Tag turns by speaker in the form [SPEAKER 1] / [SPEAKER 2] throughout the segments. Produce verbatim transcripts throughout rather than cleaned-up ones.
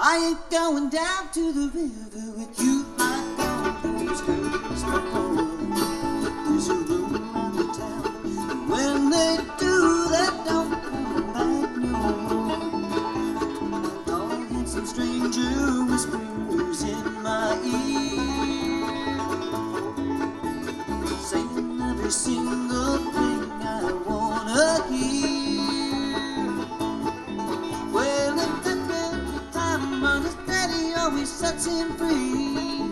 [SPEAKER 1] I ain't going down to the river with you like all those girls before. There's a rumor around the town, and when they do, they don't come back no more. My dog and some stranger whispers in my ear, saying every single thing I wanna hear. Well, if every time on his daddy always sets him free,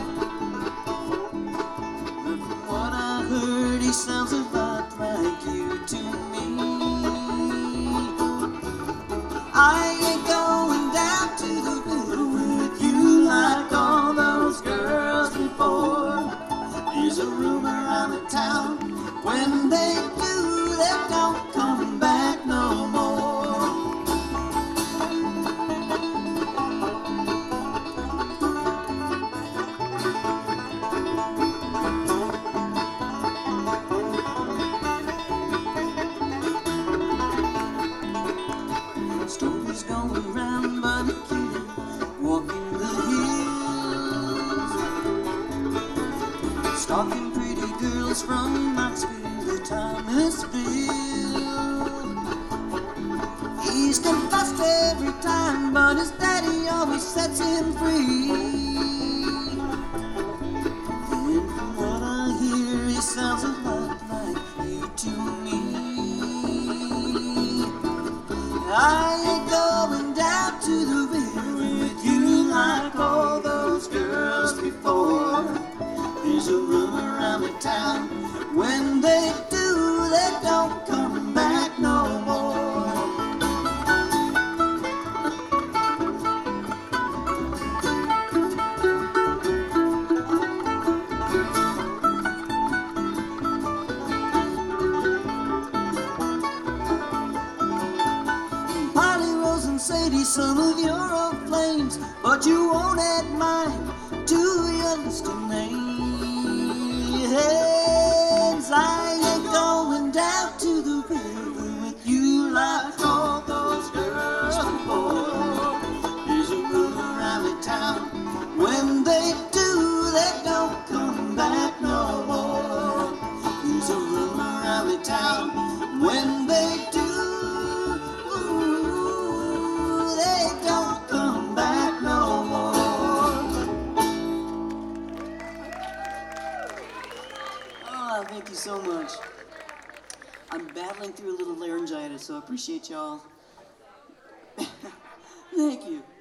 [SPEAKER 1] but from what I heard, he sounds a lot like you to me. I ain't going down to the river with you like all those girls before. There's a rumor around the town, when they do, they don't come back no more. Stories going round by the kid walking the hills, stalking pretty girls from Knoxville to Thomasville. He's confessed every time, but his daddy always sets him free. And from what I hear, he sounds a lot like you to me. I ain't going down to the river with you like all those girls before. There's a rumor around the town, when they do, they don't come back no more. Sadie, some of your old flames, but you won't add mine to your list of names. I ain't going down to the river with you like all those girls before. There's a rumor around the town, when they do, they don't come back no more. There's a rumor around the town, when they do, thank you so much. I'm battling through a little laryngitis, so I appreciate y'all. Thank you.